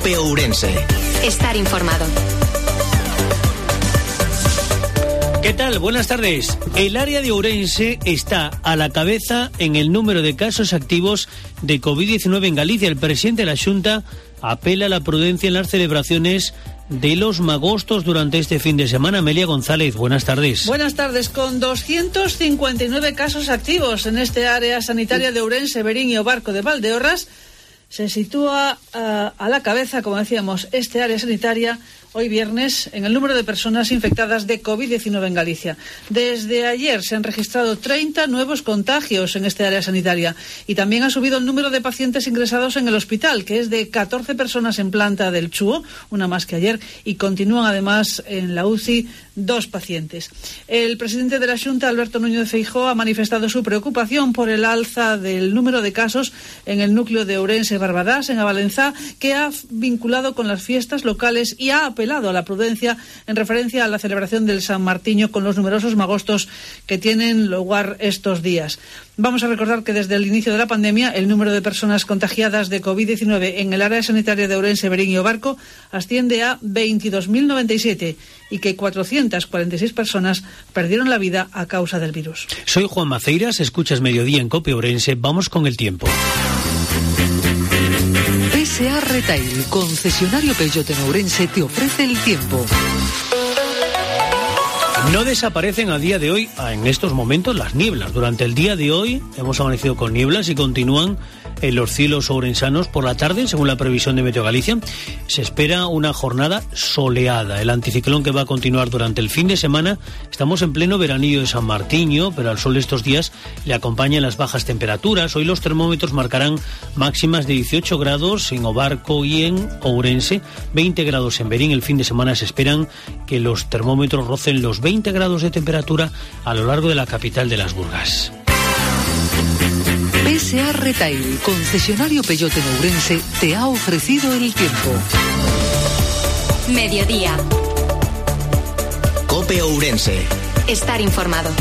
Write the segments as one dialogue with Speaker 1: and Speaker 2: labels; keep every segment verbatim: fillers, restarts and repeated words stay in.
Speaker 1: COPE Ourense.
Speaker 2: Estar informado.
Speaker 3: ¿Qué tal? Buenas tardes. El área de Ourense está a la cabeza en el número de casos activos de covid diecinueve en Galicia. El presidente de la Xunta apela a la prudencia en las celebraciones de los magostos durante este fin de semana. Amelia González, buenas tardes.
Speaker 4: Buenas tardes. Con doscientos cincuenta y nueve casos activos en este área sanitaria de Ourense, Verín y Obarco de Valdeorras, se sitúa uh, a la cabeza, como decíamos, este área sanitaria hoy viernes en el número de personas infectadas de covid diecinueve en Galicia. Desde ayer se han registrado treinta nuevos contagios en este área sanitaria y también ha subido el número de pacientes ingresados en el hospital, que es de catorce personas en planta del Chúo, una más que ayer, y continúan además en la U C I dos pacientes. El presidente de la Xunta, Alberto Núñez Feijóo, ha manifestado su preocupación por el alza del número de casos en el núcleo de Ourense Barbadás, en Avalenzá, que ha vinculado con las fiestas locales y ha apelado a la prudencia en referencia a la celebración del San Martiño con los numerosos magostos que tienen lugar estos días. Vamos a recordar que desde el inicio de la pandemia el número de personas contagiadas de covid diecinueve en el área sanitaria de Ourense, Verín y Obarco asciende a veintidós mil noventa y siete y que cuatrocientas cuarenta y seis personas perdieron la vida a causa del virus.
Speaker 3: Soy Juan Maceiras, escuchas Mediodía en COPE Ourense. Vamos con el tiempo.
Speaker 5: P S A Retail, concesionario Peugeot en Ourense, te ofrece el tiempo.
Speaker 3: No desaparecen a día de hoy, en estos momentos, las nieblas. Durante el día de hoy hemos amanecido con nieblas y continúan en los cielos ourensanos. Por la tarde, según la previsión de Meteo Galicia, se espera una jornada soleada. El anticiclón que va a continuar durante el fin de semana. Estamos en pleno veranillo de San Martiño, pero al sol de estos días le acompañan las bajas temperaturas. Hoy los termómetros marcarán máximas de dieciocho grados en Obarco y en Ourense, veinte grados en Verín. El fin de semana se esperan que los termómetros rocen los veinte grados de temperatura a lo largo de la capital de las Burgas.
Speaker 5: P S A Retail, concesionario Peugeot en Ourense, te ha ofrecido el tiempo.
Speaker 2: Mediodía.
Speaker 1: COPE Ourense.
Speaker 2: Estar informado.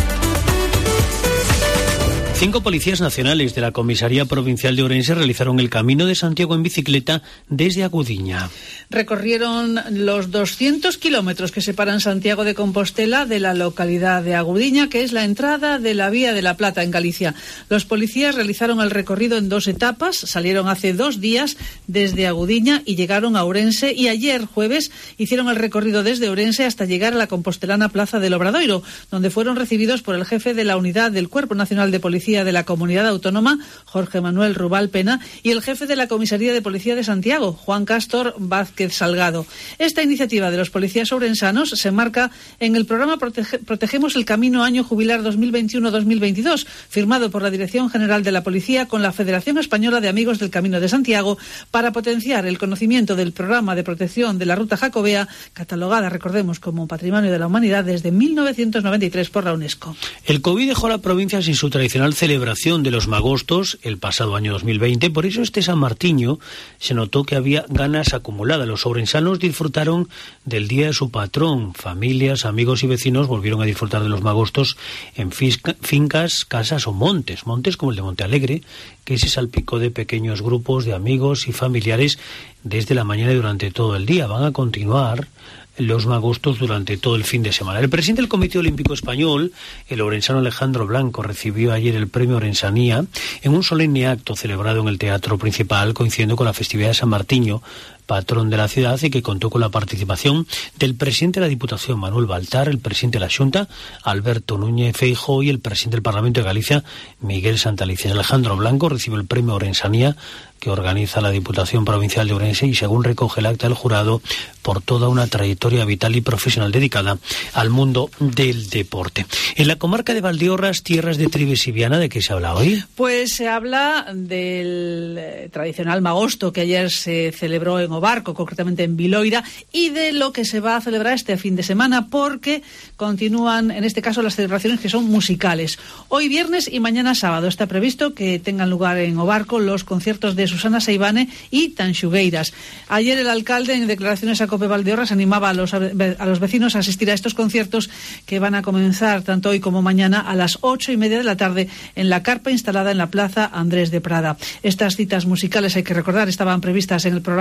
Speaker 3: Cinco policías nacionales de la Comisaría Provincial de Ourense realizaron el Camino de Santiago en bicicleta desde Agudiña.
Speaker 4: Recorrieron los doscientos kilómetros que separan Santiago de Compostela de la localidad de Agudiña, que es la entrada de la Vía de la Plata en Galicia. Los policías realizaron el recorrido en dos etapas, salieron hace dos días desde Agudiña y llegaron a Ourense, y ayer jueves hicieron el recorrido desde Ourense hasta llegar a la compostelana Plaza del Obradoiro, donde fueron recibidos por el jefe de la unidad del Cuerpo Nacional de Policía de la Comunidad Autónoma, Jorge Manuel Rubal Pena, y el jefe de la Comisaría de Policía de Santiago, Juan Castor Vázquez Salgado. Esta iniciativa de los policías ourensanos se marca en el programa Protege- Protegemos el Camino Año Jubilar dos mil veintiuno dos mil veintidós, firmado por la Dirección General de la Policía con la Federación Española de Amigos del Camino de Santiago, para potenciar el conocimiento del programa de protección de la Ruta Jacobea, catalogada, recordemos, como Patrimonio de la Humanidad desde mil novecientos noventa y tres por la UNESCO.
Speaker 3: El COVID dejó a la provincia sin su tradicional celebración de los magostos el pasado año dos mil veinte. Por eso este San Martiño se notó que había ganas acumuladas. Los ourensanos disfrutaron del día de su patrón. Familias, amigos y vecinos volvieron a disfrutar de los magostos en fisca, fincas, casas o montes. Montes como el de Montealegre, que se salpicó de pequeños grupos de amigos y familiares desde la mañana y durante todo el día. Van a continuar los magostos durante todo el fin de semana. El presidente del Comité Olímpico Español, el ourensano Alejandro Blanco, recibió ayer el premio Ourensanía en un solemne acto celebrado en el Teatro Principal, coincidiendo con la festividad de San Martiño, patrón de la ciudad, y que contó con la participación del presidente de la Diputación, Manuel Baltar, el presidente de la Xunta, Alberto Núñez Feijóo, y el presidente del Parlamento de Galicia, Miguel Santalices. Alejandro Blanco recibió el premio Ourensanía que organiza la Diputación Provincial de Ourense y, según recoge el acta del jurado, por toda una trayectoria vital y profesional dedicada al mundo del deporte. En la comarca de Valdeorras, tierras de Trives y Viana, ¿de qué se habla hoy?
Speaker 4: Pues se habla del eh, tradicional magosto que ayer se celebró en Obarco, concretamente en Viloira, y de lo que se va a celebrar este fin de semana, porque continúan, en este caso, las celebraciones que son musicales. Hoy viernes y mañana sábado está previsto que tengan lugar en Obarco los conciertos de Susana Seivane y Tanxugueiras. Ayer el alcalde, en declaraciones a COPE Valdeorras, animaba a los, a los vecinos a asistir a estos conciertos, que van a comenzar tanto hoy como mañana a las ocho y media de la tarde en la carpa instalada en la plaza Andrés de Prada. Estas citas musicales, hay que recordar, estaban previstas en el programa de las fiestas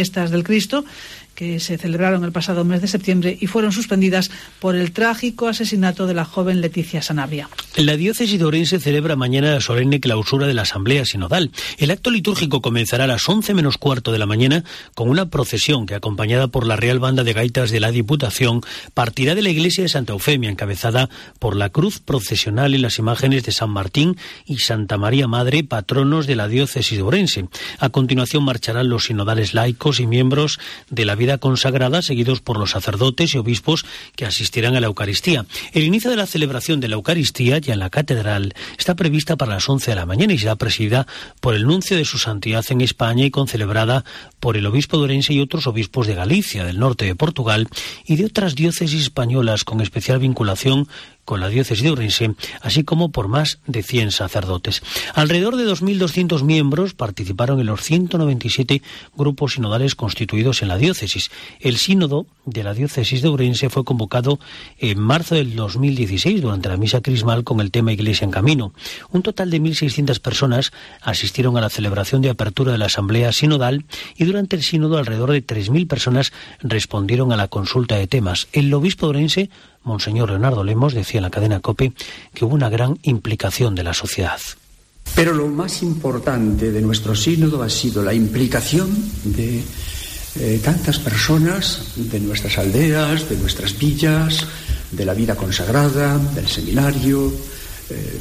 Speaker 4: fiestas del Cristo, que se celebraron el pasado mes de septiembre y fueron suspendidas por el trágico asesinato de la joven Leticia Sanabria.
Speaker 3: La diócesis de Ourense celebra mañana la solemne clausura de la Asamblea Sinodal. El acto litúrgico comenzará a las once menos cuarto de la mañana con una procesión que, acompañada por la Real Banda de Gaitas de la Diputación, partirá de la iglesia de Santa Eufemia, encabezada por la cruz procesional y las imágenes de San Martín y Santa María Madre, patronos de la diócesis de Ourense. A continuación marcharán los sinodales laicos y miembros de la vida consagrada, seguidos por los sacerdotes y obispos que asistirán a la Eucaristía. El inicio de la celebración de la Eucaristía, ya en la catedral, está prevista para las once de la mañana y será presidida por el nuncio de su santidad en España y concelebrada por el obispo de Ourense y otros obispos de Galicia, del norte de Portugal y de otras diócesis españolas con especial vinculación con la diócesis de Ourense, así como por más de cien sacerdotes. Alrededor de dos mil doscientos miembros participaron en los ciento noventa y siete grupos sinodales constituidos en la diócesis. El sínodo de la diócesis de Ourense fue convocado en marzo del dos mil dieciséis durante la misa crismal con el tema Iglesia en Camino. Un total de mil seiscientas personas asistieron a la celebración de apertura de la Asamblea Sinodal y durante el sínodo alrededor de tres mil personas respondieron a la consulta de temas. El obispo de Ourense, Monseñor Leonardo Lemos, decía en la cadena COPE que hubo una gran implicación de la sociedad.
Speaker 1: Pero lo más importante de nuestro sínodo ha sido la implicación de eh, tantas personas, de nuestras aldeas, de nuestras villas, de la vida consagrada, del seminario. Eh,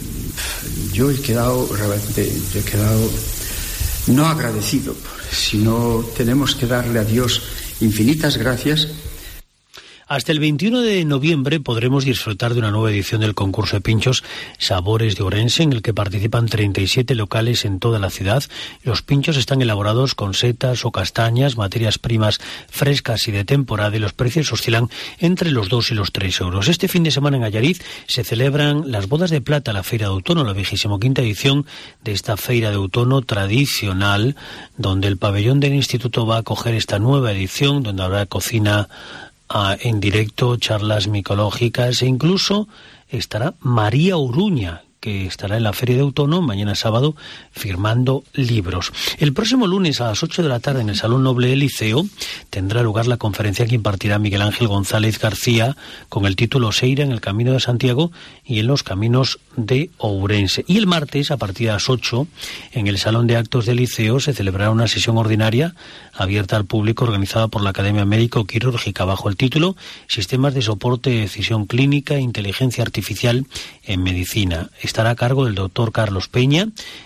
Speaker 1: yo he quedado realmente, yo he quedado no agradecido, sino tenemos que darle a Dios infinitas gracias.
Speaker 3: Hasta el veintiuno de noviembre podremos disfrutar de una nueva edición del concurso de pinchos Sabores de Ourense, en el que participan treinta y siete locales en toda la ciudad. Los pinchos están elaborados con setas o castañas, materias primas frescas y de temporada, y los precios oscilan entre los dos y los tres euros. Este fin de semana en Allariz se celebran las bodas de plata, la Feira de Outono, la vigésima quinta edición de esta Feira de Outono tradicional, donde el pabellón del Instituto va a acoger esta nueva edición, donde habrá cocina en directo, charlas micológicas e incluso estará María Uruña, que estará en la Feria de Outono mañana sábado firmando libros. El próximo lunes a las ocho de la tarde en el Salón Noble del Liceo tendrá lugar la conferencia que impartirá Miguel Ángel González García con el título Seira en el Camino de Santiago y en los Caminos de Ourense. Y el martes, a partir de las ocho, en el Salón de Actos del Liceo se celebrará una sesión ordinaria abierta al público organizada por la Academia Médico-Quirúrgica bajo el título Sistemas de soporte de decisión clínica e inteligencia artificial en medicina. Estará a cargo del doctor Carlos Peña,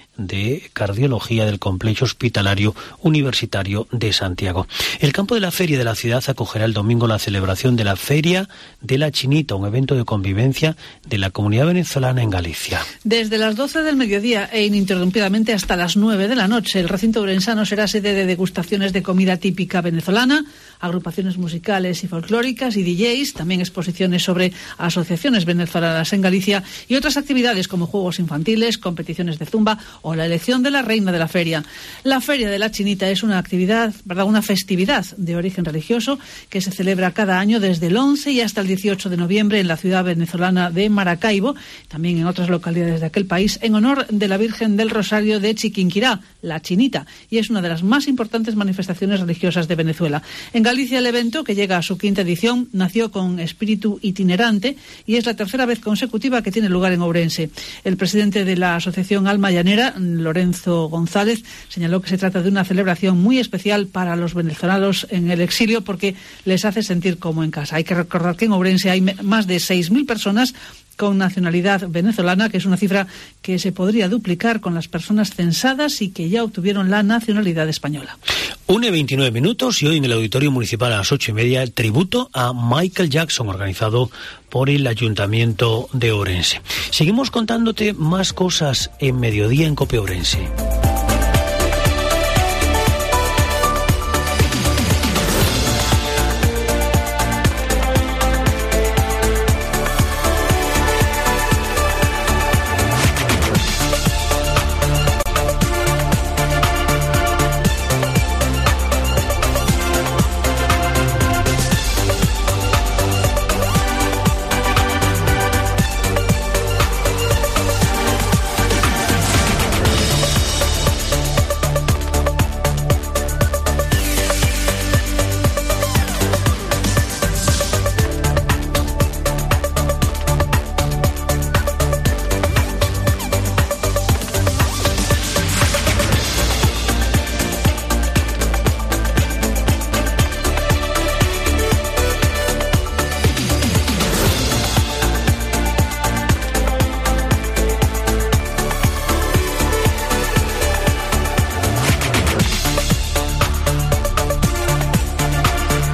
Speaker 3: de Cardiología del Complejo Hospitalario Universitario de Santiago. El campo de la feria de la ciudad acogerá el domingo la celebración de la Feria de la Chinita, un evento de convivencia de la comunidad venezolana en Galicia.
Speaker 4: Desde las doce del mediodía e ininterrumpidamente hasta las nueve de la noche, el recinto ourensano será sede de degustaciones de comida típica venezolana, agrupaciones musicales y folclóricas y D Js, también exposiciones sobre asociaciones venezolanas en Galicia y otras actividades como juegos infantiles, competiciones de zumba o la elección de la reina de la feria. La Feria de la Chinita es una actividad, ¿verdad?, una festividad de origen religioso que se celebra cada año desde el once y hasta el dieciocho de noviembre en la ciudad venezolana de Maracaibo, también en otras localidades de aquel país, en honor de la Virgen del Rosario de Chiquinquirá, la Chinita, y es una de las más importantes manifestaciones religiosas de Venezuela. En Galicia el evento, que llega a su quinta edición, nació con espíritu itinerante y es la tercera vez consecutiva que tiene lugar en Ourense. El presidente de la Asociación Alma Llanera, Lorenzo González, señaló que se trata de una celebración muy especial para los venezolanos en el exilio porque les hace sentir como en casa. Hay que recordar que en Ourense hay más de seis mil personas con nacionalidad venezolana, que es una cifra que se podría duplicar con las personas censadas y que ya obtuvieron la nacionalidad española.
Speaker 3: Una y veintinueve minutos y hoy en el Auditorio Municipal a las ocho y media el tributo a Michael Jackson organizado por el Ayuntamiento de Ourense. Seguimos contándote más cosas en Mediodía en COPE Ourense.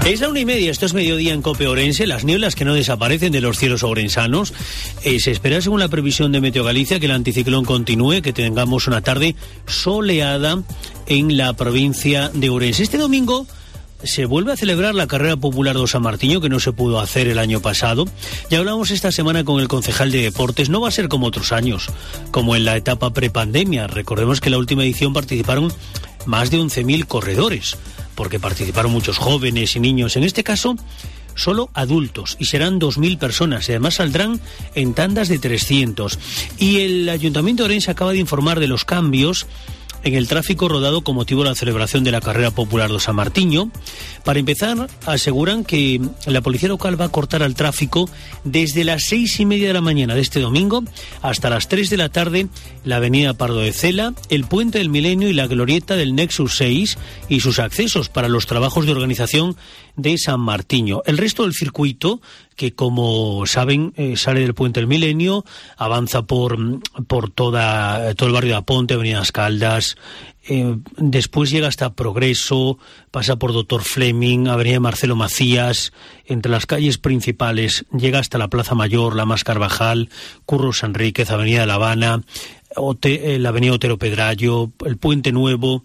Speaker 3: Es la una y media, esto es mediodía en COPE Ourense, las nieblas que no desaparecen de los cielos ourensanos. Eh, se espera, según la previsión de Meteo Galicia, que el anticiclón continúe, que tengamos una tarde soleada en la provincia de Ourense. Este domingo se vuelve a celebrar la carrera popular do San Martiño, que no se pudo hacer el año pasado. Ya hablamos esta semana con el concejal de deportes. No va a ser como otros años, como en la etapa prepandemia. Recordemos que en la última edición participaron más de once mil corredores, porque participaron muchos jóvenes y niños. En este caso, solo adultos, y serán dos mil personas, y además saldrán en tandas de trescientos. Y el Ayuntamiento de Ourense acaba de informar de los cambios en el tráfico rodado con motivo de la celebración de la carrera popular do San Martiño. Para empezar, aseguran que la policía local va a cortar el tráfico desde las seis y media de la mañana de este domingo hasta las tres de la tarde la avenida Pardo de Cela, el Puente del Milenio y la glorieta del Nexus seis y sus accesos para los trabajos de organización de San Martiño. El resto del circuito, que como saben eh, sale del Puente del Milenio, avanza por, por toda, todo el barrio de Aponte, Avenida Caldas, eh, después llega hasta Progreso, pasa por Doctor Fleming, Avenida Marcelo Macías, entre las calles principales, llega hasta la Plaza Mayor, la Más Carvajal, Curros Enríquez, Avenida de La Habana, Ote, eh, la Avenida Otero Pedrallo, el Puente Nuevo,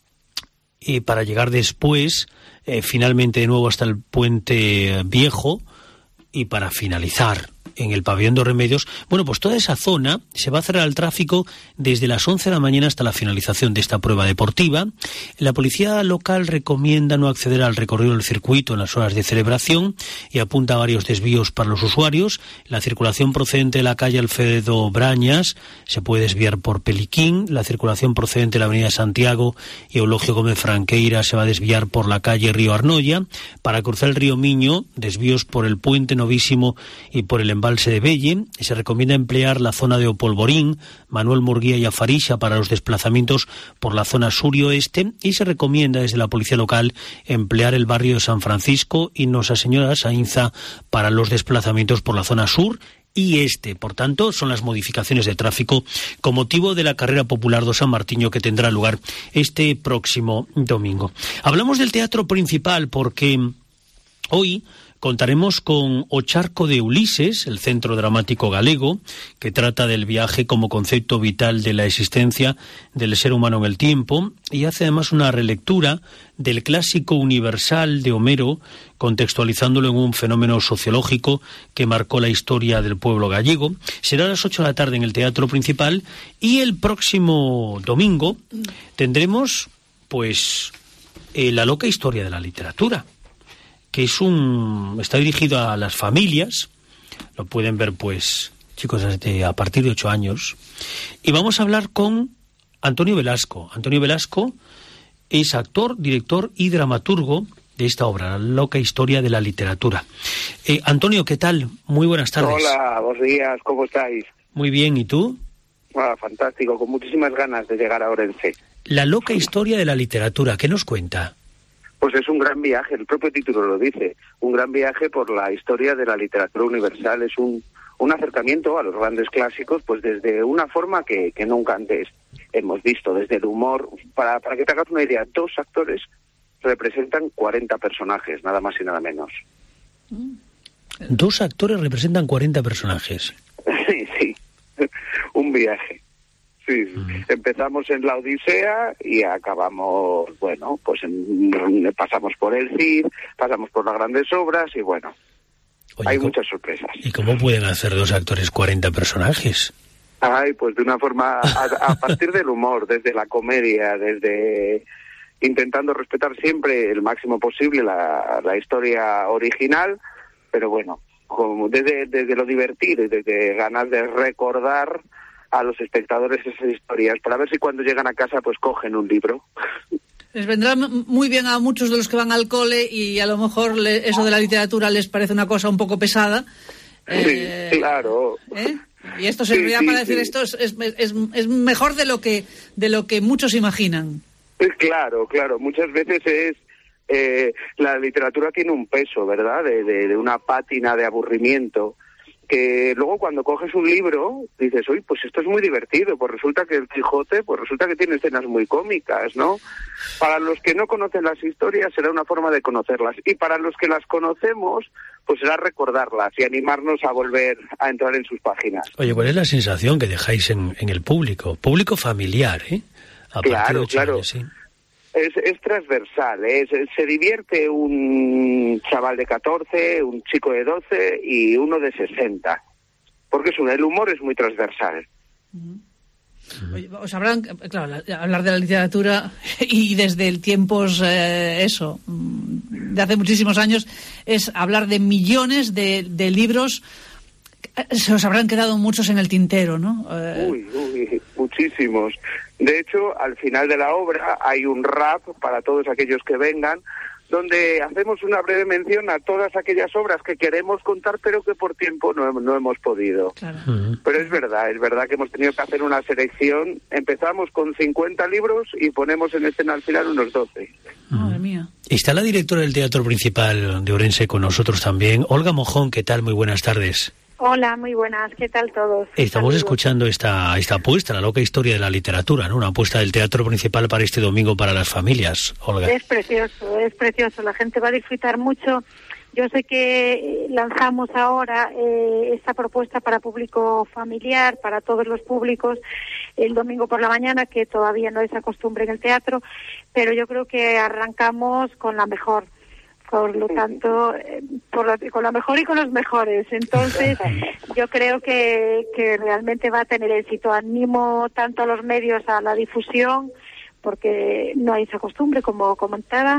Speaker 3: y para llegar después eh, finalmente de nuevo hasta el Puente Viejo, y para finalizar en el Pabellón de Remedios. Bueno, pues toda esa zona se va a cerrar al tráfico desde las once de la mañana hasta la finalización de esta prueba deportiva. La policía local recomienda no acceder al recorrido del circuito en las horas de celebración y apunta a varios desvíos para los usuarios. La circulación procedente de la calle Alfredo Brañas se puede desviar por Peliquín. La circulación procedente de la avenida Santiago y Eulogio Gómez Franqueira se va a desviar por la calle Río Arnoya. Para cruzar el río Miño, desvíos por el Puente Novísimo y por el embalse de Belle. Se recomienda emplear la zona de Opolvorín, Manuel Murguía y Afarixa para los desplazamientos por la zona sur y oeste, y se recomienda desde la policía local emplear el barrio de San Francisco y Nosa Señora Sainza para los desplazamientos por la zona sur y este. Por tanto, son las modificaciones de tráfico con motivo de la carrera popular do San Martiño, que tendrá lugar este próximo domingo. Hablamos del teatro principal porque hoy contaremos con O Charco de Ulises, el Centro Dramático Galego, que trata del viaje como concepto vital de la existencia del ser humano en el tiempo, y hace además una relectura del clásico universal de Homero, contextualizándolo en un fenómeno sociológico que marcó la historia del pueblo gallego. Será a las ocho de la tarde en el Teatro Principal, y el próximo domingo tendremos pues eh, La loca historia de la literatura, que es un está dirigido a las familias. Lo pueden ver pues chicos desde a partir de ocho años, y vamos a hablar con Antonio Velasco. Antonio Velasco es actor, director y dramaturgo de esta obra, La loca historia de la literatura. eh, Antonio, ¿qué tal? Muy buenas tardes.
Speaker 6: Hola, buenos días, ¿cómo estáis?
Speaker 3: Muy bien, ¿y tú?
Speaker 6: Ah, fantástico, con muchísimas ganas de llegar a Ourense.
Speaker 3: La loca historia de la literatura, ¿qué nos cuenta?
Speaker 6: Pues es un gran viaje, el propio título lo dice, un gran viaje por la historia de la literatura universal. Es un, un acercamiento a los grandes clásicos, pues desde una forma que, que nunca antes hemos visto, desde el humor. Para, para que te hagas una idea, dos actores representan cuarenta personajes, nada más y nada menos.
Speaker 3: Dos actores representan cuarenta personajes.
Speaker 6: Sí, sí, un viaje. Sí, mm. Empezamos en la Odisea y acabamos, bueno, pues en, pasamos por el Cid, pasamos por las grandes obras y bueno, Oye, hay muchas sorpresas.
Speaker 3: ¿Y cómo pueden hacer dos actores cuarenta personajes?
Speaker 6: Ay, pues de una forma, a, a partir del humor, desde la comedia, desde intentando respetar siempre el máximo posible la, la historia original, pero bueno, como desde, desde lo divertido y desde ganas de recordar a los espectadores esas historias, para ver si cuando llegan a casa pues cogen un libro.
Speaker 4: Les vendrá muy bien a muchos de los que van al cole y a lo mejor le, eso de la literatura les parece una cosa un poco pesada.
Speaker 6: Eh, sí, claro.
Speaker 4: ¿eh? Y esto servirá sí, sí, para decir sí. esto es, es, es, es mejor de lo que de lo que muchos imaginan.
Speaker 6: Claro, claro. Muchas veces es eh, la literatura tiene un peso, ¿verdad? De, de, de una pátina de aburrimiento que luego cuando coges un libro dices, uy, pues esto es muy divertido, pues resulta que el Quijote, pues resulta que tiene escenas muy cómicas, ¿no? Para los que no conocen las historias será una forma de conocerlas, y para los que las conocemos, pues será recordarlas y animarnos a volver a entrar en sus páginas.
Speaker 3: Oye, ¿cuál es la sensación que dejáis en, en el público? Público familiar, ¿eh? A
Speaker 6: claro, claro. Años, ¿sí? Es, es transversal, es, se divierte un chaval de catorce, un chico de doce y uno de sesenta, porque es un, el humor es muy transversal.
Speaker 4: Oye, os habrán, claro, hablar de la literatura y desde el tiempos, eh, eso, de hace muchísimos años, es hablar de millones de, de libros, se os habrán quedado muchos en el tintero, ¿no? Eh...
Speaker 6: Uy, uy, muchísimos. De hecho, al final de la obra hay un rap para todos aquellos que vengan, donde hacemos una breve mención a todas aquellas obras que queremos contar, pero que por tiempo no, no hemos podido.
Speaker 4: Claro.
Speaker 6: Pero es verdad, es verdad que hemos tenido que hacer una selección. Empezamos con cincuenta libros y ponemos en escena al final unos doce.
Speaker 4: Madre mía.
Speaker 3: Está la directora del Teatro Principal de Ourense con nosotros también. Olga Mojón, ¿qué tal? Muy buenas tardes.
Speaker 7: Hola, muy buenas, ¿qué tal todos?
Speaker 3: Estamos
Speaker 7: Saludos.
Speaker 3: escuchando esta esta apuesta, la loca historia de la literatura, ¿no? Una apuesta del Teatro Principal para este domingo para las familias, Olga.
Speaker 7: Es precioso, es precioso, la gente va a disfrutar mucho. Yo sé que lanzamos ahora eh, esta propuesta para público familiar, para todos los públicos, el domingo por la mañana, que todavía no es la costumbre en el teatro, pero yo creo que arrancamos con la mejor. Por lo tanto, eh, por lo, con la mejor y con los mejores. Entonces, yo creo que, que realmente va a tener éxito. Animo tanto a los medios a la difusión, porque no hay esa costumbre, como comentaba,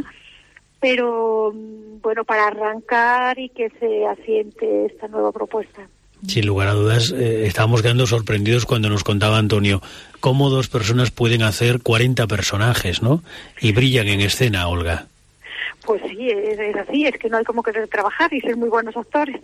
Speaker 7: pero bueno, para arrancar y que se asiente esta nueva propuesta.
Speaker 3: Sin lugar a dudas, eh, estábamos quedando sorprendidos cuando nos contaba Antonio cómo dos personas pueden hacer cuarenta personajes, ¿no? Y brillan en escena, Olga.
Speaker 7: Pues sí, es, es así, es que no hay como querer trabajar y ser muy buenos actores.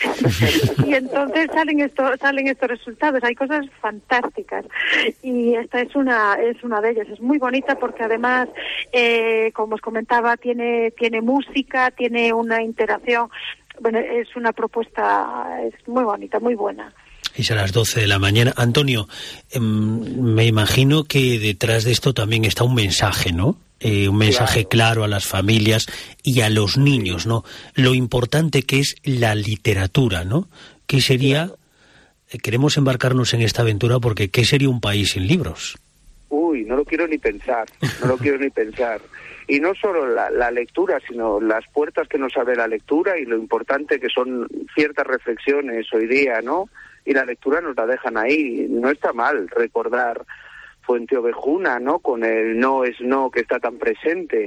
Speaker 7: Y entonces salen estos salen estos resultados, hay cosas fantásticas. Y esta es una es una de ellas, es muy bonita porque además, eh, como os comentaba, tiene tiene música, tiene una interacción. Bueno, es una propuesta, es muy bonita, muy buena.
Speaker 3: Es a las doce de la mañana. Antonio, eh, me imagino que detrás de esto también está un mensaje, ¿no? Eh, un mensaje claro. claro a las familias y a los niños, ¿no? Lo importante que es la literatura, ¿no? ¿Qué sería? Eh, queremos embarcarnos en esta aventura porque ¿qué sería un país sin libros?
Speaker 6: Uy, no lo quiero ni pensar, no lo quiero ni pensar. Y no solo la, la lectura, sino las puertas que nos abre la lectura y lo importante que son ciertas reflexiones hoy día, ¿no? Y la lectura nos la dejan ahí. No está mal recordar Fuente Ovejuna, ¿no? Con el no es no que está tan presente.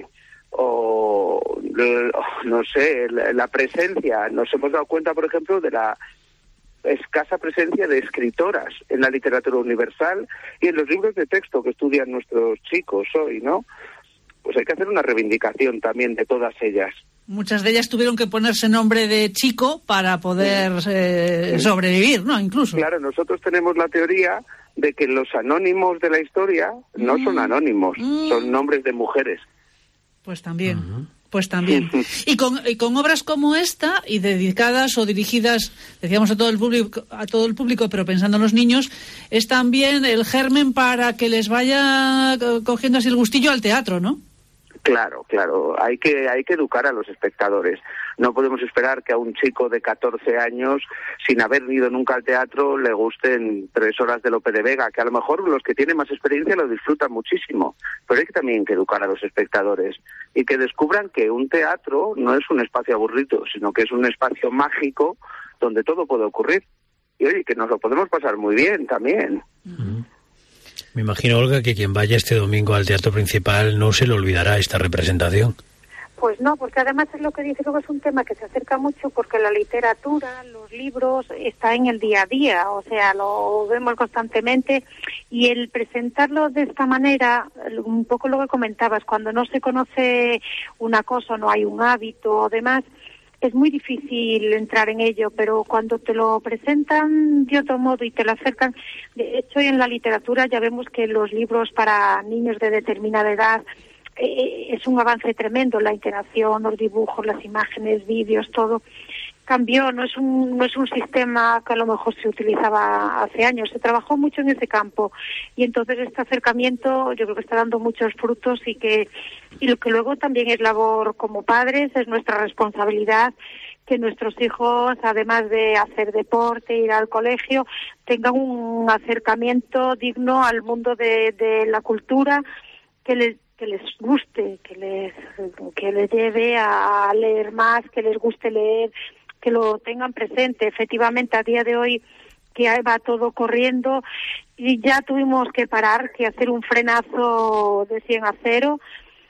Speaker 6: O, no sé, la presencia. Nos hemos dado cuenta, por ejemplo, de la escasa presencia de escritoras en la literatura universal y en los libros de texto que estudian nuestros chicos hoy, ¿no? Pues hay que hacer una reivindicación también de todas ellas.
Speaker 4: Muchas de ellas tuvieron que ponerse nombre de chico para poder eh, sobrevivir, ¿no? Incluso.
Speaker 6: Claro, nosotros tenemos la teoría de que los anónimos de la historia no mm. son anónimos, mm. son nombres de mujeres.
Speaker 4: Pues también, uh-huh. pues también. Y con, y con obras como esta, y dedicadas o dirigidas, decíamos, a todo el público, a todo el público, pero pensando en los niños, es también el germen para que les vaya cogiendo así el gustillo al teatro, ¿no?
Speaker 6: Claro, claro, hay que hay que educar a los espectadores. No podemos esperar que a un chico de catorce años, sin haber ido nunca al teatro, le gusten tres horas de Lope de Vega, que a lo mejor los que tienen más experiencia lo disfrutan muchísimo, pero hay que también que educar a los espectadores y que descubran que un teatro no es un espacio aburrido, sino que es un espacio mágico donde todo puede ocurrir. Y oye, que nos lo podemos pasar muy bien también.
Speaker 3: Uh-huh. Me imagino, Olga, que quien vaya este domingo al Teatro Principal no se le olvidará esta representación.
Speaker 7: Pues no, porque además es lo que dice, creo que es un tema que se acerca mucho porque la literatura, los libros, está en el día a día, o sea, lo vemos constantemente y el presentarlo de esta manera, un poco lo que comentabas, cuando no se conoce una cosa, no hay un hábito o demás, es muy difícil entrar en ello, pero cuando te lo presentan de otro modo y te lo acercan, de hecho en la literatura ya vemos que los libros para niños de determinada edad eh, es un avance tremendo, la interacción, los dibujos, las imágenes, vídeos, todo, cambió, no es un no es un sistema que a lo mejor se utilizaba hace años, se trabajó mucho en ese campo y entonces este acercamiento yo creo que está dando muchos frutos y que y lo que luego también es labor como padres, es nuestra responsabilidad que nuestros hijos, además de hacer deporte, ir al colegio, tengan un acercamiento digno al mundo de, de la cultura, que les que les guste, que les que les lleve a leer más, que les guste leer, que lo tengan presente. Efectivamente, a día de hoy que va todo corriendo y ya tuvimos que parar, que hacer un frenazo de cien a cero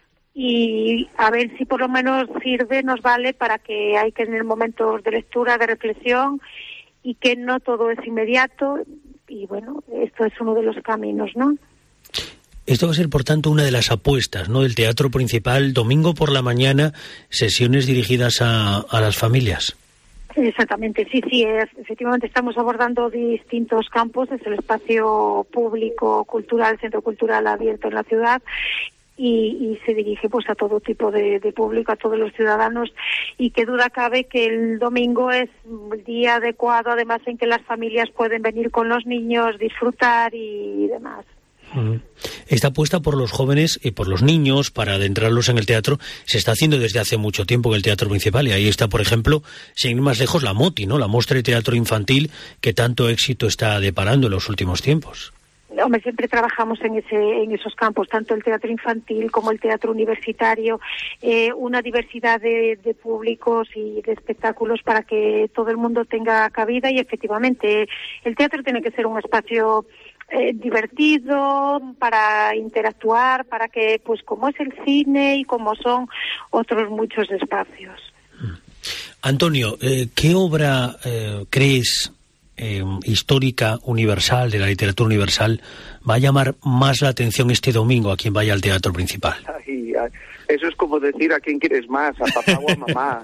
Speaker 7: y a ver si por lo menos sirve, nos vale para que hay que tener momentos de lectura, de reflexión y que no todo es inmediato y bueno, esto es uno de los caminos, ¿no?
Speaker 3: Esto va a ser, por tanto, una de las apuestas, ¿no?, del Teatro Principal, domingo por la mañana, sesiones dirigidas a, a las familias.
Speaker 7: Exactamente, sí, sí, es, efectivamente estamos abordando distintos campos, es el espacio público, cultural, centro cultural abierto en la ciudad y, y se dirige pues a todo tipo de, de público, a todos los ciudadanos y qué duda cabe que el domingo es el día adecuado, además en que las familias pueden venir con los niños, disfrutar y demás.
Speaker 3: Esta apuesta por los jóvenes y por los niños para adentrarlos en el teatro se está haciendo desde hace mucho tiempo en el Teatro Principal y ahí está, por ejemplo, sin ir más lejos, la MOTI, ¿no?, la muestra de teatro infantil que tanto éxito está deparando en los últimos tiempos.
Speaker 7: Hombre, siempre trabajamos en ese en esos campos, tanto el teatro infantil como el teatro universitario, eh, una diversidad de, de públicos y de espectáculos para que todo el mundo tenga cabida y efectivamente el teatro tiene que ser un espacio Eh, divertido, para interactuar, para que, pues como es el cine y como son otros muchos espacios.
Speaker 3: Antonio, eh, ¿qué obra eh, crees eh, histórica, universal, de la literatura universal, va a llamar más la atención este domingo a quien vaya al Teatro Principal?
Speaker 6: Ay, ay, eso es como decir a quién quieres más, a papá o a mamá.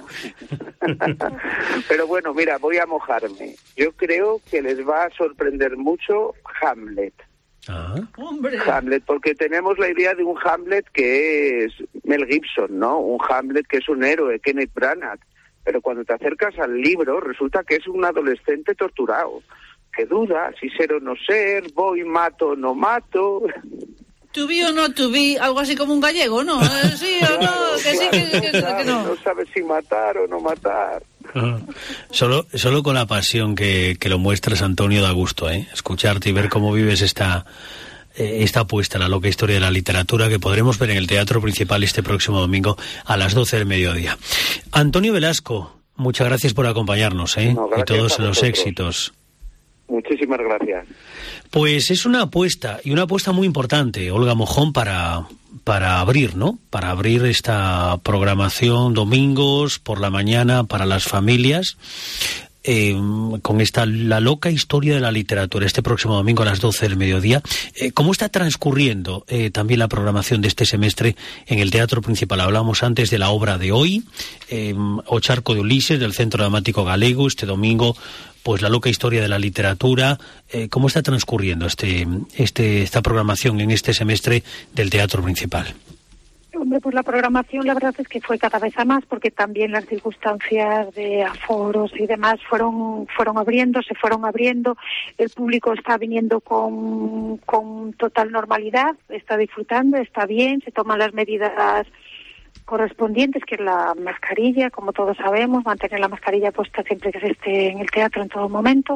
Speaker 6: Pero bueno, mira, voy a mojarme. Yo creo que les va a sorprender mucho Hamlet.
Speaker 3: Ah.
Speaker 4: ¡Hombre!
Speaker 6: Hamlet, porque tenemos la idea de un Hamlet que es Mel Gibson, ¿no? Un Hamlet que es un héroe, Kenneth Branagh. Pero cuando te acercas al libro, resulta que es un adolescente torturado, que duda si ser o no ser, voy, mato o no mato.
Speaker 4: To be o no to be, algo así como un gallego, ¿no? Eh, sí o no, que sí, que, que, que, que no.
Speaker 6: No sabes si matar o no matar.
Speaker 3: Ah, solo, solo con la pasión que, que lo muestras, Antonio, da gusto, ¿eh? Escucharte y ver cómo vives esta, eh, esta apuesta, la loca historia de la literatura, que podremos ver en el Teatro Principal este próximo domingo a las doce del mediodía. Antonio Velasco, muchas gracias por acompañarnos, ¿eh?
Speaker 6: No,
Speaker 3: y todos los
Speaker 6: vosotros.
Speaker 3: éxitos.
Speaker 6: Muchísimas gracias.
Speaker 3: Pues es una apuesta, y una apuesta muy importante, Olga Mojón, para, para abrir, ¿no? Para abrir esta programación domingos por la mañana para las familias, eh, con esta La loca historia de la literatura, este próximo domingo a las doce del mediodía. Eh, ¿Cómo está transcurriendo eh, también la programación de este semestre en el Teatro Principal? Hablábamos antes de la obra de hoy, eh, O Charco de Ulises, del Centro Dramático Galego, este domingo pues La loca historia de la literatura. Eh, ¿Cómo está transcurriendo este, este, esta programación en este semestre del Teatro Principal?
Speaker 7: Hombre, pues la programación la verdad es que fue cada vez a más porque también las circunstancias de aforos y demás fueron fueron abriendo, se fueron abriendo, el público está viniendo con, con total normalidad, está disfrutando, está bien, se toman las medidas correspondientes, que es la mascarilla, como todos sabemos, mantener la mascarilla puesta siempre que se esté en el teatro en todo momento.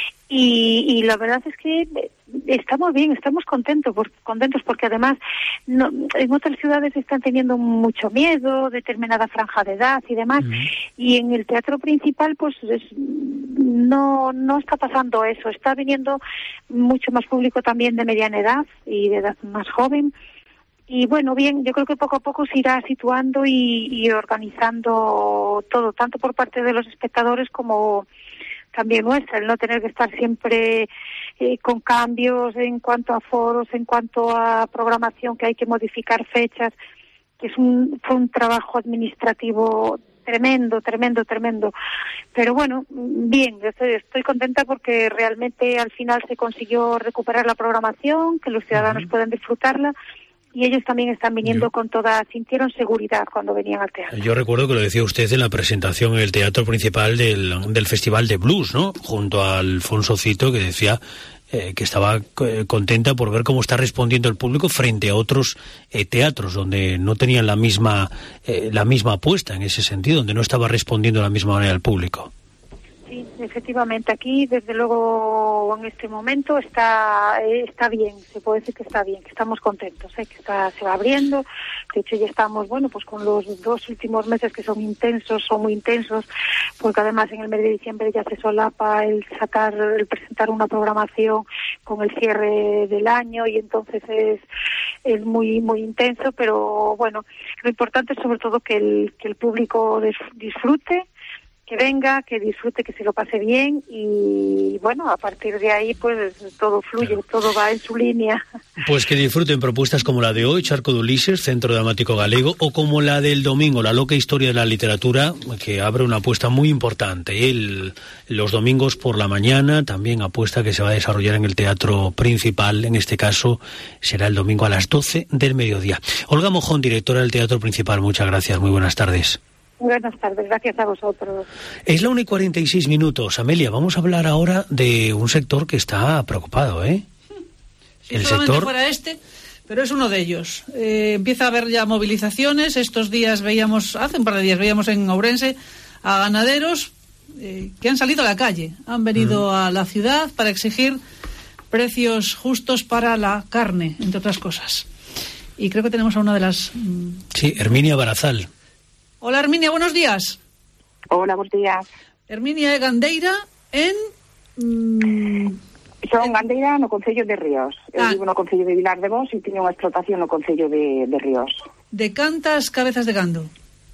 Speaker 7: Y, y la verdad es que estamos bien, estamos contentos, por, contentos porque además no, en otras ciudades están teniendo mucho miedo, determinada franja de edad y demás, uh-huh. Y en el Teatro Principal pues es, no no está pasando eso, está viniendo mucho más público también de mediana edad y de edad más joven. Y bueno, bien, yo creo que poco a poco se irá situando y, y organizando todo, tanto por parte de los espectadores como también nuestra, el no tener que estar siempre eh, con cambios en cuanto a foros, en cuanto a programación, que hay que modificar fechas, que es un, fue un trabajo administrativo tremendo, tremendo, tremendo. Pero bueno, bien, estoy, estoy contenta porque realmente al final se consiguió recuperar la programación, que los ciudadanos uh-huh. puedan disfrutarla. y ellos también están viniendo yo, con toda, sintieron seguridad cuando venían al teatro.
Speaker 3: Yo recuerdo que lo decía usted en la presentación en el teatro principal del, del Festival de Blues, ¿no? Junto a Alfonso Cito, que decía eh, que estaba eh, contenta por ver cómo está respondiendo el público frente a otros eh, teatros donde no tenían la misma eh, la misma apuesta en ese sentido, donde no estaba respondiendo de la misma manera al público.
Speaker 7: Sí, efectivamente, aquí desde luego en este momento está eh, está bien, se puede decir que está bien, que estamos contentos, ¿eh? Que está, se va abriendo. De hecho ya estamos, bueno, pues con los dos últimos meses que son intensos, son muy intensos, porque además en el mes de diciembre ya se solapa el sacar, el presentar una programación con el cierre del año, y entonces es es muy muy intenso, pero bueno, lo importante es sobre todo que el que el público disfrute, que venga, que disfrute, que se lo pase bien, y bueno, a partir de ahí pues todo fluye, claro. Todo va en su línea.
Speaker 3: Pues que disfruten propuestas como la de hoy, Charco de Ulises, Centro Dramático Galego, o como la del domingo, La loca historia de la literatura, que abre una apuesta muy importante. El, los domingos por la mañana también apuesta que se va a desarrollar en el teatro principal, en este caso será el domingo a las doce del mediodía. Olga Mojón, directora del teatro principal, muchas gracias, muy buenas tardes.
Speaker 7: Buenas tardes, gracias a vosotros.
Speaker 3: Es la una y cuarenta y seis minutos. Amelia, vamos a hablar ahora de un sector que está preocupado, ¿eh?
Speaker 4: Si el sector fuera este, pero es uno de ellos. Eh, empieza a haber ya movilizaciones. Estos días veíamos, hace un par de días veíamos en Ourense a ganaderos eh, que han salido a la calle. Han venido mm. a la ciudad para exigir precios justos para la carne, entre otras cosas. Y creo que tenemos a una de las... Mm...
Speaker 3: Sí, Herminia Barazal.
Speaker 4: Hola, Herminia, buenos días.
Speaker 8: Hola, buenos días.
Speaker 4: Herminia é gandeira en... Mm,
Speaker 8: Son
Speaker 4: en...
Speaker 8: gandeira no Concello de Ríos. Eu ah. vivo no Concello de Vilar de Bos e teño unha explotación no Concello de, de Ríos.
Speaker 4: De cantas cabezas de gando?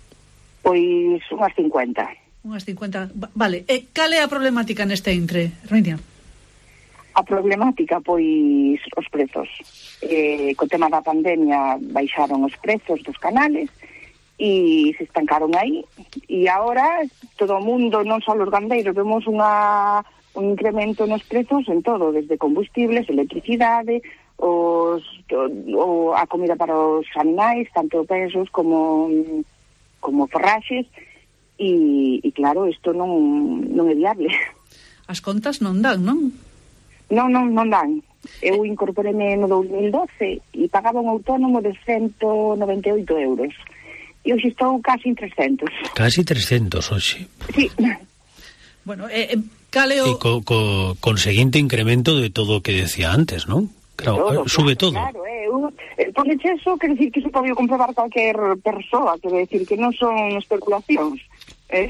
Speaker 8: Pois unhas cincuenta.
Speaker 4: Unhas cincuenta, vale. E cal é a problemática neste intre, Herminia?
Speaker 8: A problemática, pois, os prezos. Eh, co tema da pandemia baixaron os prezos dos canales, e se estancaron aí, e agora todo o mundo, non só os gandeiros, vemos unha, un incremento nos prezos en todo, desde combustibles, electricidade, os, o, a comida para os animais, tanto pesos como como forraxes, e, e claro, isto non, non é viable.
Speaker 4: As contas non dan, non?
Speaker 8: Non, non, non dan. Eu incorporeme no dos mil doce e pagaba un autónomo de ciento noventa e oito euros. E hoxe estou casi en trescentos.
Speaker 3: Casi trescentos hoxe.
Speaker 8: Sí.
Speaker 4: Bueno, eh, caleo...
Speaker 3: E co, co, con seguinte incremento de todo o que decía antes, ¿no? Claro, todo, sube claro, todo.
Speaker 8: Claro, eh, un, eh, por eso, quer decir que se pode comprobar cualquier persoa, quer decir que non son especulacións. Eh,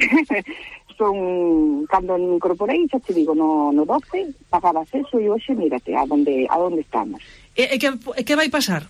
Speaker 8: son, cando me incorporei, xa te digo, no, no doce, pagabas eso, e hoxe, mírate, a donde, a donde estamos.
Speaker 4: E, e, que, e que vai pasar?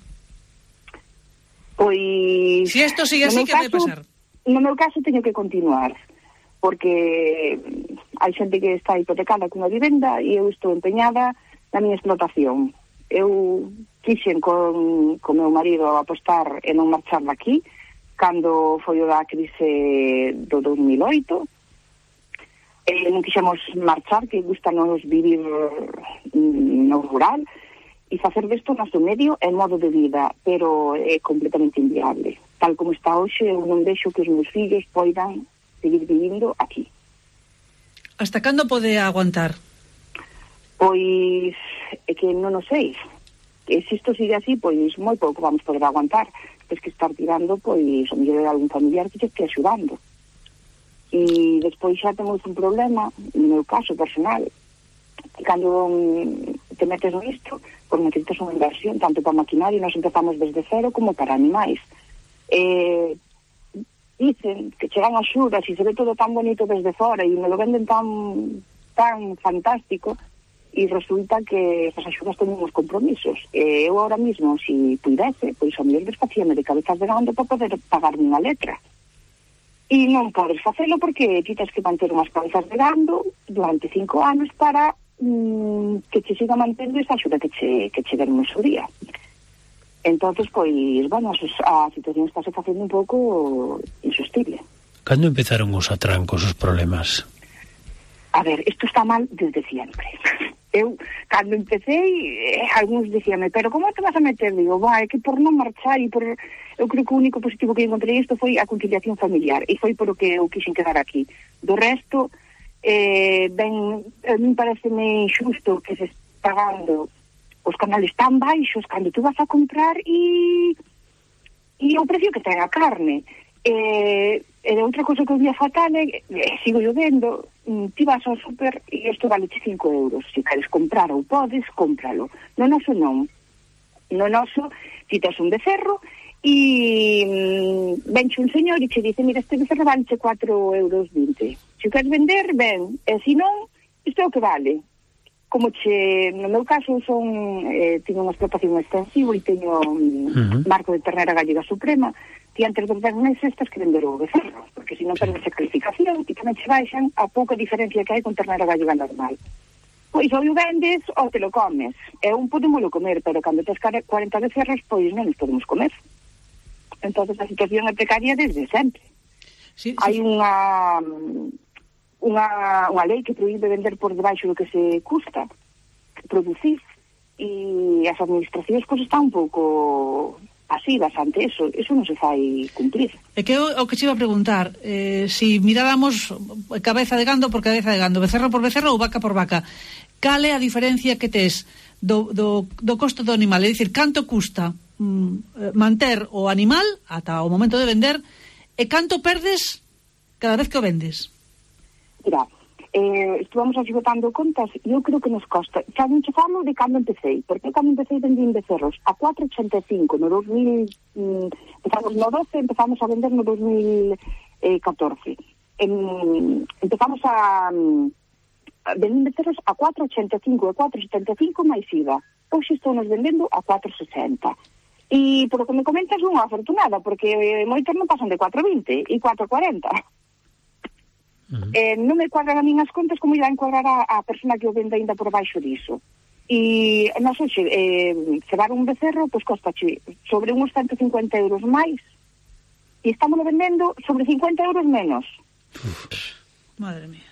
Speaker 8: Pois...
Speaker 4: Si isto sigue así, que vai pasar?
Speaker 8: No meu caso teño que continuar, porque hai xente que está hipotecada cunha vivenda e eu estou empeñada na miña explotación. Eu quixen con, con meu marido apostar e non marchar daqui cando foi o da crise do dos mil oito. E non quixemos marchar, que gustanos vivir no rural, e facer desto noso medio é modo de vida, pero é completamente inviable. Tal como está hoxe, eu non deixo que os meus fillos poidan seguir vivindo aquí.
Speaker 4: Hasta cando pode aguantar?
Speaker 8: Pois é que non o sei. E se isto sigue así, pois moi pouco vamos poder aguantar. Tens que estar tirando, pois, o mellor de algún familiar que te esté axudando. E despois xa temos un problema, no meu caso personal, cando um, te metes nisto, pois necesitas unha inversión tanto para maquinaria, nós empezamos desde cero, como para animais. Eh, dicen que chegan axudas e se ve todo tan bonito desde fora e me lo venden tan tan fantástico, e resulta que esas axudas teñen uns compromisos. Eh, eu ahora mismo, se puidese, pois a mellor desfacíame de cabezas de gando para poder pagarme unha letra. E non podes facelo porque ti tens que manter unhas cabezas de gando durante cinco anos para mm, que che siga mantendo esa axuda que che, que che deron no seu día. Entonces, pois, bueno, a situación está se facendo un pouco insustible.
Speaker 3: Cando empezaron os atrancos, os problemas?
Speaker 8: A ver, isto está mal desde siempre. Eu, cando empecé, eh, algúns dicíame, pero como te vas a meter? Digo, vai, que por non marchar e por... Eu creo que o único positivo que encontrei isto foi a conciliación familiar, e foi por o que eu quixen quedar aquí. Do resto, eh, ben, a mí pareceme injusto que se pagando os canales tan baixos cando tú vas a comprar e e o precio que ten a carne. Eh, e outra cosa que eu via fatal é, eh, sigo yo vendo, ti vas ao super e isto vale cinco euros. Se queres comprar ou podes, cómpralo. No noso non. No noso, ti tes un becerro e mm, venche un señor e che dice, mira, este becerro vale cuatro euros vinte. Se queres vender, ben. E se non, isto é o que vale. Como che, no meu caso, son eh, teño unha explotación extensiva e teño um, uh-huh. marco de ternera gallega suprema, e antes dos dez meses tens que vender o becerro, porque se non perdes a calificación e tamén se baixan a pouca diferencia que hai con ternera gallega normal. Pois ou o vendes ou te lo comes. É un podémolo comer, pero cando tes cuarenta becerros, pois non nos podemos comer. Entón a situación é precaria desde sempre. Sí, sí. Hai unha... unha, unha lei que proíbe vender por debaixo do que se custa producir e as administracións pois están un pouco pasivas ante eso, eso non se fai cumplir.
Speaker 4: É que o, o que se iba a preguntar, eh, si miráramos cabeza de gando por cabeza de gando, becerro por becerro ou vaca por vaca, cal é a diferencia que tes do, do, do costo do animal? É dicir, canto custa mm, manter o animal ata o momento de vender e canto perdes cada vez que o vendes?
Speaker 8: Mira, eh, estuvamos así botando contas e eu creo que nos costa, xa non che falo de cando empecé, porque cando empecé vendín becerros a cuatro ochenta e cinco no dos mil, mm, empezamos no doce, empezamos a vender no dos mil catorce. En, empezamos a, a vender becerros a cuatro ochenta e cinco, a cuatro setenta e cinco máis I V A. Hoxe estou nos vendendo a cuatro sesenta. E por o que me comentas unha afortunada, porque moitos non pasan de cuatro vinte e cuatro cuarenta. Uh-huh. Eh, non me cuadran a min as contas como irá a encuadrar a, a persona que o vende ainda por baixo diso. E non sei, eh, cebar un becerro pois costa sobre uns ciento cincuenta euros máis e estamos vendendo sobre cincuenta euros menos.
Speaker 4: Uf. Madre mía.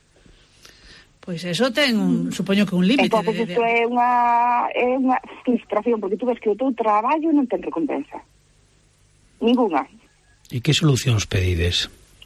Speaker 4: Pois eso ten un, mm. supoño que un límite.
Speaker 8: Entón, de, de... isto é unha, é unha frustración, porque tú ves que o teu traballo non ten recompensa. Ninguna.
Speaker 3: E que solucións pedides?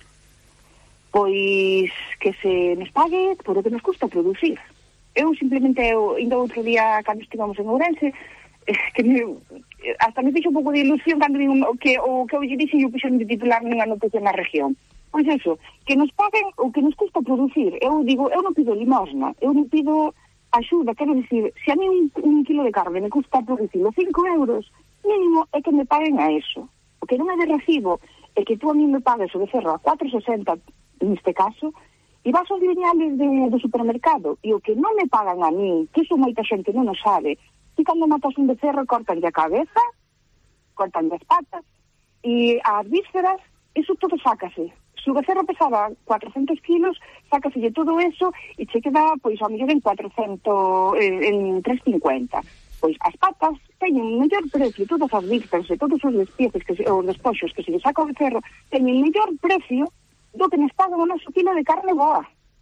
Speaker 8: Pois que se nos pague por o que nos custa producir. Eu simplemente, eu, ainda outro día, cando estivamos en Ourense, eh, que me, hasta me fixo un pouco de ilusión cando digo que o que eu lle dixen eu puxeron de titular nunha noticia na región. Pois eso, que nos paguen o que nos custa producir. Eu digo, eu non pido limosna, eu non pido axuda, quero dicir, se a mí un, un kilo de carne me custa producir os cinco euros, mínimo é que me paguen a eso. O que non é de recibo é que tú a mí me pagues o becerro a cuatro sesenta neste caso, e vas aos lineales de, do supermercado, e o que non me pagan a mí, que iso moita xente non o sabe, e cando matas un becerro cortanlle a cabeza, cortanlle as patas, e as vísceras, iso todo sácase. Se o becerro pesaba cuatrocentos kilos, sácaselle todo eso, e che queda, pois, a mellor en cuatrocentos, eh, en trescentos cincuenta. Pois as patas teñen mellor precio, todas as vísceras e todos os despieces, que se, os despoxos que se lle saca o becerro, teñen mellor precio do que nos pagan o noso kilo de carne boa.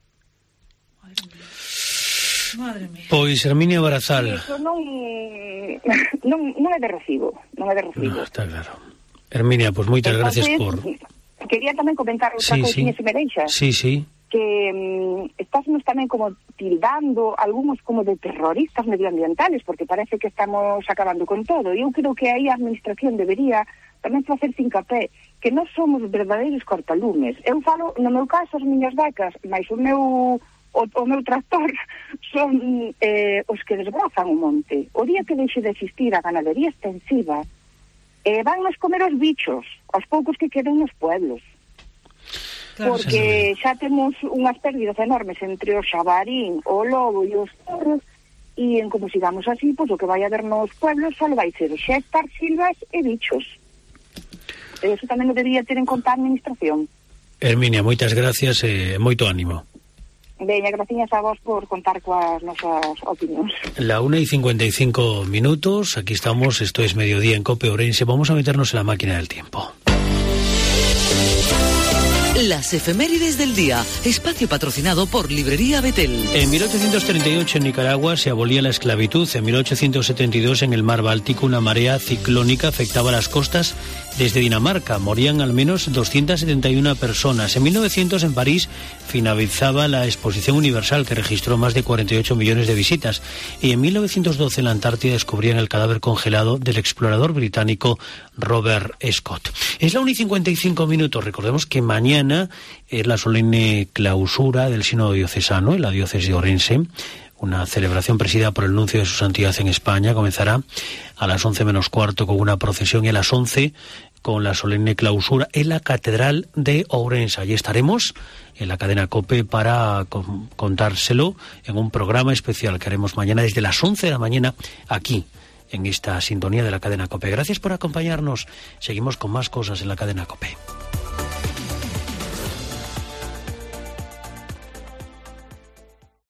Speaker 4: Madre mía. Madre mía.
Speaker 3: Pois, Herminia Barazal.
Speaker 8: Iso non, non, non é de recibo, non é de recibo.
Speaker 3: No, está claro. Herminia, pois moitas
Speaker 8: Entonces,
Speaker 3: gracias por...
Speaker 8: Quería tamén comentar outra
Speaker 3: sí,
Speaker 8: cousinha,
Speaker 3: sí.
Speaker 8: se me deixas.
Speaker 3: Sí, sí.
Speaker 8: Que um, estásnos tamén como tildando algúns como de terroristas medioambientales, porque parece que estamos acabando con todo. E eu creo que aí a administración debería tamén facer fincapé que non somos verdadeiros cortalumes. Eu falo, no meu caso, as miñas vacas, máis o meu o, o meu tractor son eh, os que desbrozan o monte. O día que deixe de existir a ganadería extensiva, eh, van nos comer os bichos, os poucos que queden nos pueblos. Claro, porque xa temos unhas pérdidas enormes entre o xabarín, o lobo e os torros, e en como sigamos así, pois o que vai haber nos pueblos só vai ser xestas, silvas e bichos. Eso tamén o debería ter en conta a administración.
Speaker 3: Herminia, moitas gracias e moito ánimo.
Speaker 8: Veña, gracias a vos por contar coas nosas opinións.
Speaker 3: La una y cincuenta y cinco minutos, aquí estamos, esto es Mediodía en COPE Ourense. Vamos a meternos en la máquina del tiempo.
Speaker 5: Las efemérides del día, espacio patrocinado por Librería Betel.
Speaker 3: En mil ochocientos treinta y ocho en Nicaragua se abolía la esclavitud. En mil ochocientos setenta y dos en el mar Báltico una marea ciclónica afectaba las costas desde Dinamarca. Morían al menos doscientas setenta y una personas. En mil novecientos en París finalizaba la Exposición Universal, que registró más de cuarenta y ocho millones de visitas. Y en mil novecientos doce en la Antártida descubrían el cadáver congelado del explorador británico Robert Scott. Es la una y cincuenta y cinco minutos. Recordemos que mañana es la solemne clausura del Sínodo Diocesano en la diócesis de Orense. Una celebración presidida por el nuncio de su santidad en España. Comenzará a las once menos cuarto con una procesión y a las once con la solemne clausura en la Catedral de Ourense. Allí estaremos en la cadena COPE para con, contárselo en un programa especial que haremos mañana desde las once de la mañana aquí, en esta sintonía de la cadena COPE. Gracias por acompañarnos. Seguimos con más cosas en la cadena COPE.